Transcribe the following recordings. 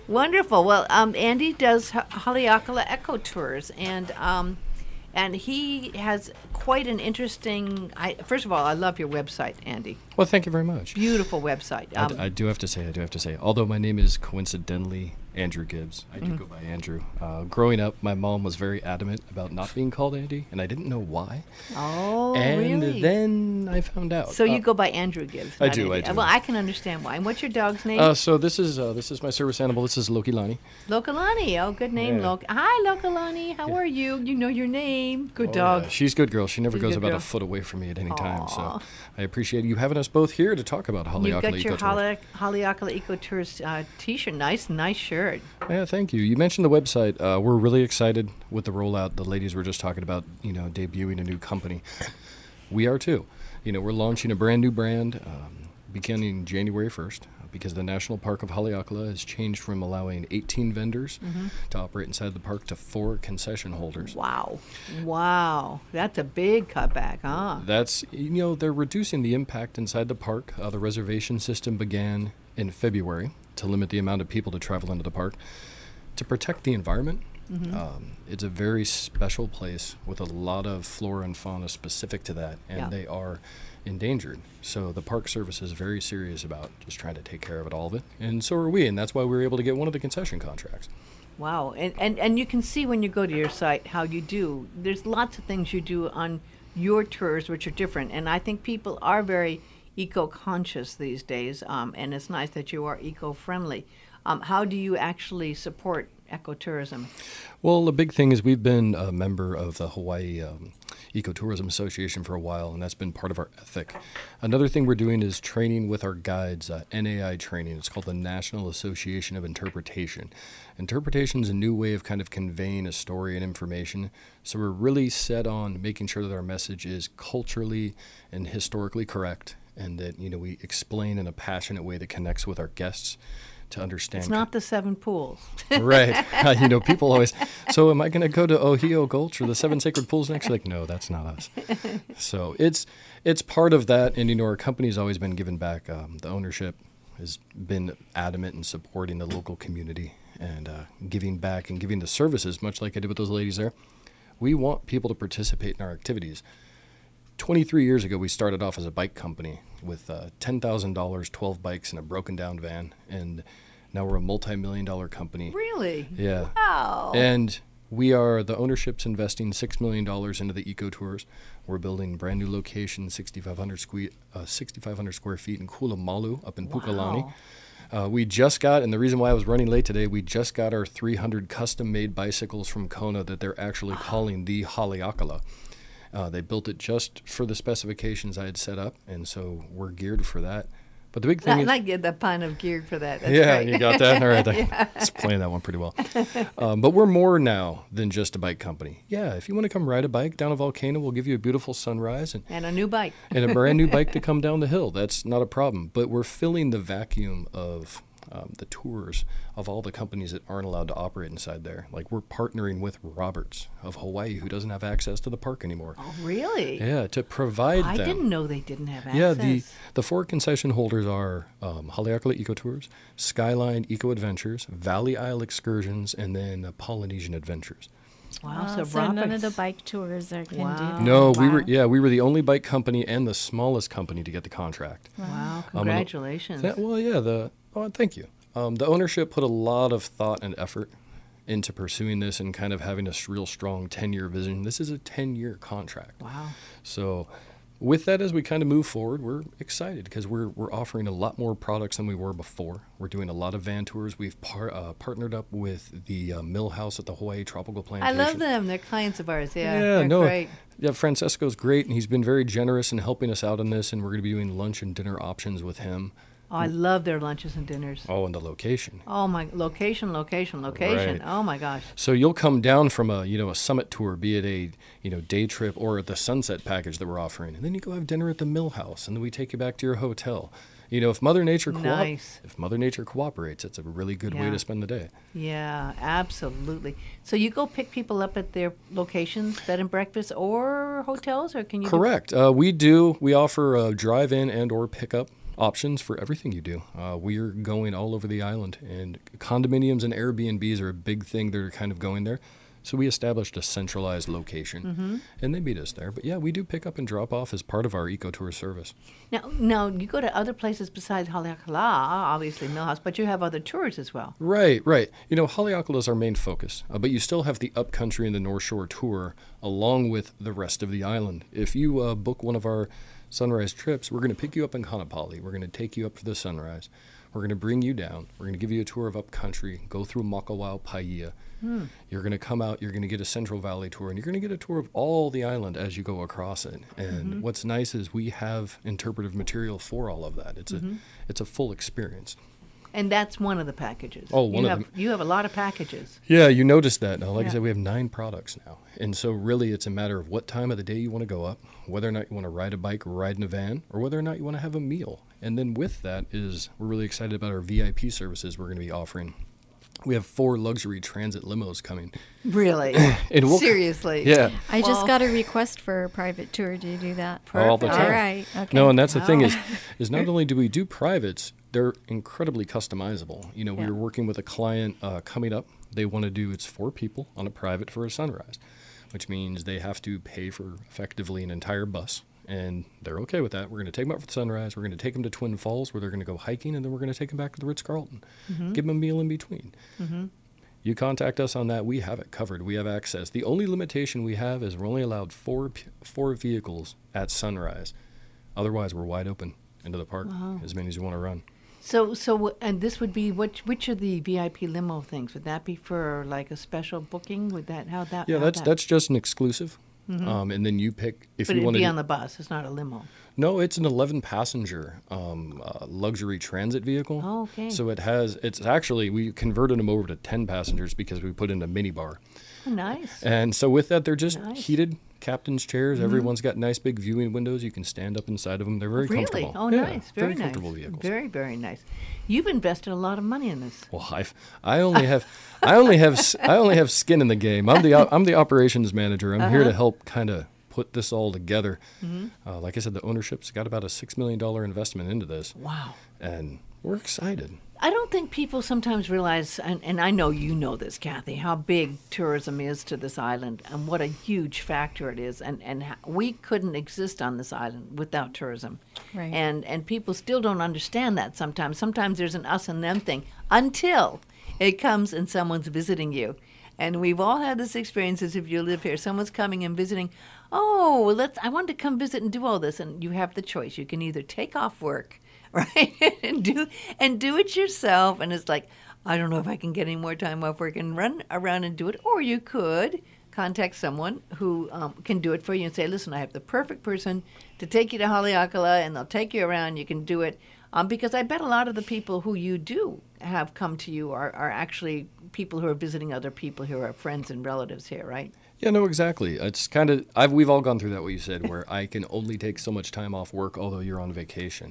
Wonderful. Well, Andy does Haleakala Eco Tours, and he has quite an interesting. First of all, I love your website, Andy. Well, thank you very much. Beautiful website. I do have to say, although my name is coincidentally Andrew Gibbs, I do go by Andrew. Growing up, my mom was very adamant about not being called Andy, and I didn't know why. Oh, and really? then I found out. So you go by Andrew Gibbs. I not do. Andy. I do. Well, I can understand why. And what's your dog's name? So this is my service animal. This is Lokilani. Lokalani. Oh, good name, Yeah. Hi, Lokalani. How are you? You know your name. Good dog. Yeah, she's a good girl. She never She's a goes good about girl. a foot away from me at any time. Aw. So I appreciate you having us both here to talk about You've Haleakala got your Ecotours. Haleakala Eco Tours T-shirt. Nice shirt. Yeah, thank you. You mentioned the website. We're really excited with the rollout. The ladies were just talking about, debuting a new company. We are too. We're launching a brand new brand beginning January 1st because the National Park of Haleakala has changed from allowing 18 vendors to operate inside the park to 4 concession holders. Wow. That's a big cutback, huh? That's, they're reducing the impact inside the park. The reservation system began in February to limit the amount of people to travel into the park. To protect the environment, it's a very special place with a lot of flora and fauna specific to that, and they are endangered. So the Park Service is very serious about just trying to take care of all of it, and so are we, and that's why we were able to get one of the concession contracts. Wow. And you can see when you go to your site how you do. There's lots of things you do on your tours which are different, and I think people are very eco-conscious these days, and it's nice that you are eco-friendly. How do you actually support ecotourism? Well, the big thing is we've been a member of the Hawaii Ecotourism Association for a while, and that's been part of our ethic. Another thing we're doing is training with our guides, NAI training. It's called the National Association of Interpretation. Interpretation is a new way of kind of conveying a story and information, so we're really set on making sure that our message is culturally and historically correct, and that we explain in a passionate way that connects with our guests to understand. It's not the 7 pools. Right. People always, so am I going to go to Ohio Gulch or the 7 sacred pools next? Like, no, that's not us. So it's part of that. And, our company's always been giving back. The ownership has been adamant in supporting the local community and giving back and giving the services, much like I did with those ladies there. We want people to participate in our activities. 23 years ago, we started off as a bike company with $10,000, 12 bikes, and a broken down van. And now we're a multi-million-dollar company. Really? Yeah. Wow. And the ownership's investing $6 million into the Eco Tours. We're building brand new location, 6,500 square feet in Kulamalu up in Pukalani. We just got, and the reason why I was running late today, we just got our 300 custom-made bicycles from Kona that they're actually calling the Haleakala. They built it just for the specifications I had set up, and so we're geared for that. But the big thing is... I get the pun of geared for that. That's yeah, great. you got that? All right. It's playing that one pretty well. But we're more now than just a bike company. Yeah, if you want to come ride a bike down a volcano, we'll give you a beautiful sunrise. And a new bike. And a brand new bike to come down the hill. That's not a problem. But we're filling the vacuum of the tours of all the companies that aren't allowed to operate inside there. Like, we're partnering with Roberts of Hawaii, who doesn't have access to the park anymore. Oh, really? Yeah, to provide them. I didn't know they didn't have access. Yeah, the 4 concession holders are Haleakala Eco Tours, Skyline Eco Adventures, Valley Isle Excursions, and then Polynesian Adventures. Wow, So Roberts. none of the bike tours can do that. No, Wow. we were the only bike company and the smallest company to get the contract. Wow, congratulations. Thank you. The ownership put a lot of thought and effort into pursuing this and kind of having a real strong 10-year vision. This is a 10-year contract. Wow. So with that, as we kind of move forward, we're excited because we're offering a lot more products than we were before. We're doing a lot of van tours. We've partnered up with the Mill House at the Hawaii Tropical I Plantation. love them. They're clients of ours. Yeah, they're great. Yeah, Francesco's great, and he's been very generous in helping us out on this, and we're going to be doing lunch and dinner options with him. Oh, I love their lunches and dinners. Oh, and the location. Oh, my, location. Right. Oh, my gosh. So you'll come down from a summit tour, be it a day trip or the sunset package that we're offering, and then you go have dinner at the Mill House, and then we take you back to your hotel. If Mother Nature cooperates, it's a really good way to spend the day. Yeah, absolutely. So you go pick people up at their locations, bed and breakfast, or hotels, or can you? Correct. We do. We offer drive-in and or pickup options for everything you do. We're going all over the island, and condominiums and Airbnbs are a big thing. They're kind of going there. So we established a centralized location, and they meet us there. But yeah, we do pick up and drop off as part of our eco-tour service. Now you go to other places besides Haleakala, obviously Millhouse, but you have other tours as well. Right. Haleakala is our main focus, but you still have the Upcountry and the North Shore tour along with the rest of the island. If you book one of our sunrise trips, we're going to pick you up in Kaanapali. We're going to take you up for the sunrise. We're going to bring you down. We're going to give you a tour of Upcountry, go through Makawao, Paia. You're going to come out, you're going to get a Central Valley tour, and you're going to get a tour of all the island as you go across it. And what's nice is we have interpretive material for all of that. It's a full experience. And that's one of the packages. Oh, one of them. You have a lot of packages. Yeah, you noticed that. Now, like I said, we have 9 products now. And so really it's a matter of what time of the day you want to go up, whether or not you want to ride a bike or ride in a van, or whether or not you want to have a meal. And then with that is we're really excited about our VIP services we're going to be offering. We have 4 luxury transit limos coming. Really? Seriously? Yeah. I just got a request for a private tour. Do you do that? All the time. All right. Okay. No, and that's the thing is not only do we do privates, they're incredibly customizable. We were working with a client coming up. They want to do, it's 4 people on a private for a sunrise, which means they have to pay for effectively an entire bus. And they're okay with that. We're going to take them out for the sunrise. We're going to take them to Twin Falls where they're going to go hiking, and then we're going to take them back to the Ritz-Carlton. Give them a meal in between. You contact us on that. We have it covered. We have access. The only limitation we have is we're only allowed 4 vehicles at sunrise. Otherwise, we're wide open into the park, as many as you want to run. So, and this would be which of the VIP limo things? Would that be for like a special booking? Would that Yeah, that's just an exclusive. And then you pick if but you want to be on the bus. It's not a limo. No, it's an 11-passenger luxury transit vehicle. Oh, okay. So it's actually, we converted them over to 10 passengers because we put in a minibar. Oh, nice. And so with that, they're just heated captain's chairs. Everyone's got nice big viewing windows. You can stand up inside of them. They're very comfortable. Oh, nice. Very nice. Comfortable vehicles. Very, very nice. You've invested a lot of money in this. Well, I only have skin in the game. I'm the operations manager. I'm here to help kind of put this all together. Like I said, the ownership's got about a $6 million investment into this. Wow. And we're excited. I don't think people sometimes realize, and I know you know this, Kathy, how big tourism is to this island and what a huge factor it is. And we couldn't exist on this island without tourism. Right. And people still don't understand that sometimes. Sometimes there's an us and them thing until it comes and someone's visiting you. And we've all had this experience as if you live here. Someone's coming and visiting. Oh, I wanted to come visit and do all this. And you have the choice. You can either take off work, right, and do it yourself. And it's like, I don't know if I can get any more time off work and run around and do it. Or you could contact someone who can do it for you and say, listen, I have the perfect person to take you to Haleakala, and they'll take you around. You can do it. Because I bet a lot of the people who you do have come to you are actually people who are visiting other people who are friends and relatives here, right? Yeah, no, exactly. It's kind of, we've all gone through that, what you said, where I can only take so much time off work, although you're on vacation.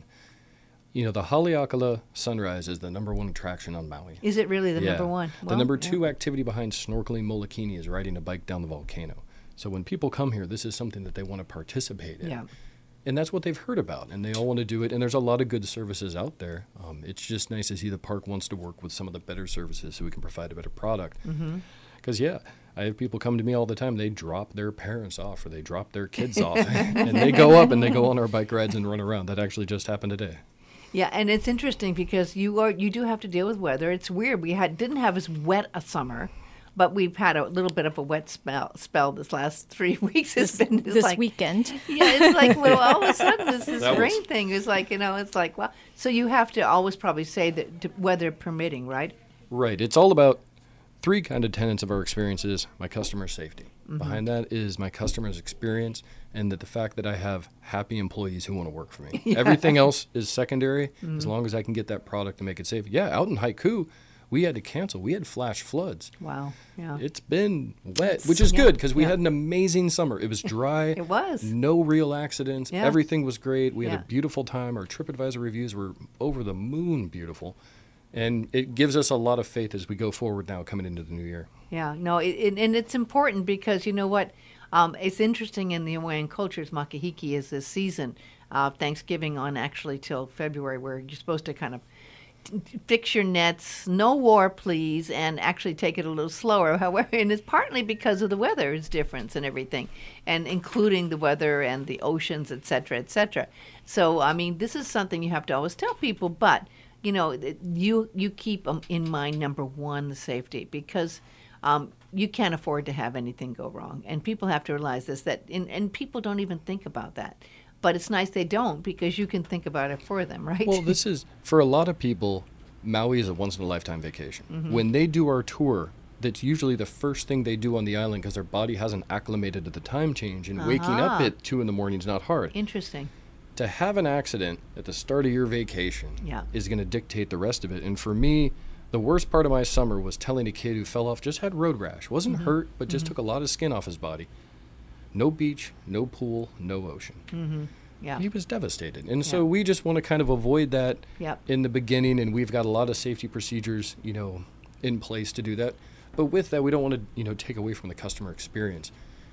The Haleakala sunrise is the number 1 attraction on Maui. Is it really the number 1? Well, the number 2 activity behind snorkeling Molokini is riding a bike down the volcano. So when people come here, this is something that they want to participate in. Yeah. And that's what they've heard about, and they all want to do it. And there's a lot of good services out there. It's just nice to see the park wants to work with some of the better services so we can provide a better product. Because, I have people come to me all the time. They drop their parents off or they drop their kids off, and they go up and they go on our bike rides and run around. That actually just happened today. Yeah, and it's interesting because you do have to deal with weather. It's weird. We didn't have as wet a summer. But we've had a little bit of a wet spell this last 3 weeks. This weekend. Yeah, it's like, well, all of a sudden this rain thing is like, it's like, well, so you have to always probably say that weather permitting, right? Right. It's all about 3 kind of tenets of our experiences. My customer safety. Behind that is my customer's experience, and that the fact that I have happy employees who want to work for me. Everything else is secondary as long as I can get that product and make it safe. Yeah, out in Haiku, we had to cancel. We had flash floods. Wow. Yeah. It's been wet, which is good because we had an amazing summer. It was dry. It was. No real accidents. Yeah. Everything was great. We had a beautiful time. Our TripAdvisor reviews were over the moon beautiful. And it gives us a lot of faith as we go forward now coming into the new year. Yeah. No, and it's important because you know what? It's interesting in the Hawaiian cultures, Makahiki is this season Thanksgiving on actually till February, where you're supposed to kind of fix your nets, no war, please, and actually take it a little slower. However, and it's partly because of the weather's difference and everything, and including the weather and the oceans, et cetera, et cetera. So, I mean, this is something you have to always tell people, but, you know, you keep in mind, number one, the safety, because you can't afford to have anything go wrong. And people have to realize this, and people don't even think about that. But it's nice they don't, because you can think about it for them, right? Well, this is, for a lot of people, Maui is a once-in-a-lifetime vacation. Mm-hmm. When they do our tour, that's usually the first thing they do on the island because their body hasn't acclimated to the time change, and waking up at 2 in the morning is not hard. Interesting. To have an accident at the start of your vacation is going to dictate the rest of it. And for me, the worst part of my summer was telling a kid who fell off, just had road rash, wasn't hurt, but just took a lot of skin off his body. No beach, no pool, no ocean. Mm-hmm. Yeah. He was devastated. And so we just want to kind of avoid that in the beginning, and we've got a lot of safety procedures, you know, in place to do that. But with that, we don't want to, you know, take away from the customer experience.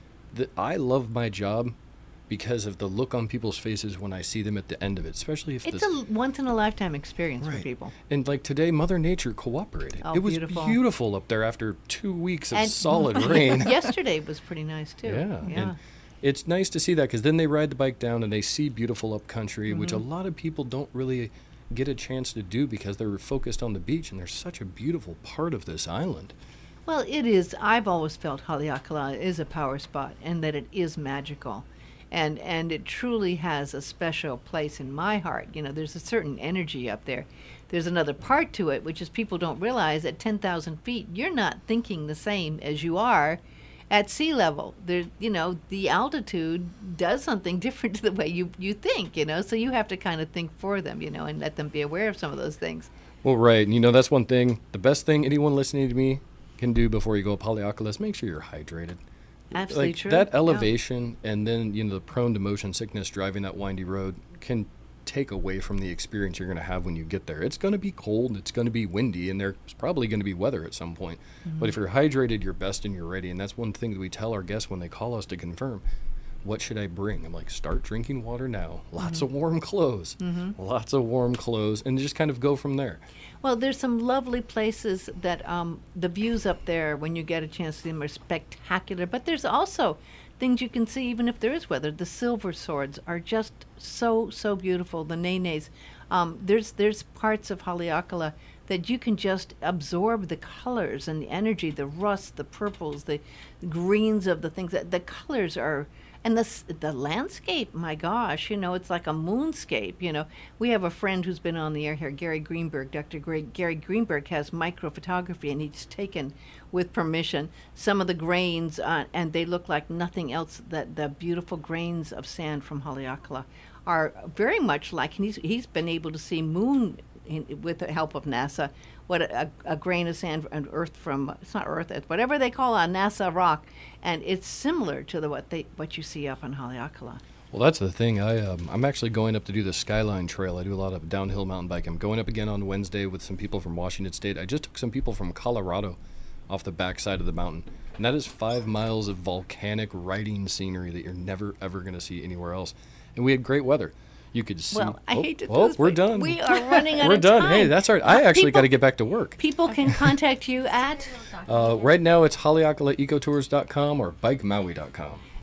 I love my job because of the look on people's faces when I see them at the end of it, especially if it's a once-in-a-lifetime experience for people. And like today, Mother Nature cooperated. Oh, it was beautiful up there after 2 weeks of solid rain. Yesterday was pretty nice, too. Yeah. And it's nice to see that, because then they ride the bike down and they see beautiful up country, which a lot of people don't really get a chance to do because they're focused on the beach, and there's such a beautiful part of this island. Well, it is. I've always felt Haleakala is a power spot, and that it is magical. And it truly has a special place in my heart. You know, there's a certain energy up there. There's another part to it, which is people don't realize at 10,000 feet, you're not thinking the same as you are at sea level. There, you know, the altitude does something different to the way you think, you know, so you have to kind of think for them, you know, and let them be aware of some of those things. Well, right. And, you know, that's one thing. The best thing anyone listening to me can do before you go up Haleakala is make sure you're hydrated. Absolutely like true. That elevation and then, you know, the prone to motion sickness driving that windy road can take away from the experience you're going to have when you get there. It's going to be cold, it's going to be windy, and there's probably going to be weather at some point. But if you're hydrated, you're best and you're ready. And that's one thing that we tell our guests when they call us to confirm, what should I bring? I'm like, start drinking water now. Lots of warm clothes. Lots of warm clothes. And just kind of go from there. Well, there's some lovely places that the views up there, when you get a chance to see them, are spectacular. But there's also things you can see even if there is weather. The silver swords are just so beautiful. The nenes. There's parts of Haleakala that you can just absorb the colors and the energy, the rust, the purples, the greens of the things. The colors are... And the landscape, my gosh, you know, it's like a moonscape, you know. We have a friend who's been on the air here, Gary Greenberg. Dr. Gary Greenberg has microphotography, and he's taken, with permission, some of the grains, and they look like nothing else. That the beautiful grains of sand from Haleakala are very much like, and he's been able to see moon with the help of NASA, what a grain of sand and earth from, it's not earth, it's whatever they call a NASA rock, and it's similar to what you see up in Haleakala. Well, that's the thing. I'm actually going up to do the Skyline Trail. I do a lot of downhill mountain biking. I'm going up again on Wednesday with some people from Washington State. I just took some people from Colorado off the backside of the mountain, and that is 5 miles of volcanic riding scenery that you're never, ever going to see anywhere else. And we had great weather. You could see. Well, I hate to do this, we're but done. We are running out we're of done. time. Hey, that's all right. I actually got to get back to work. People can contact you at? Right now it's HaleakalaEcotours.com or BikeMaui.com.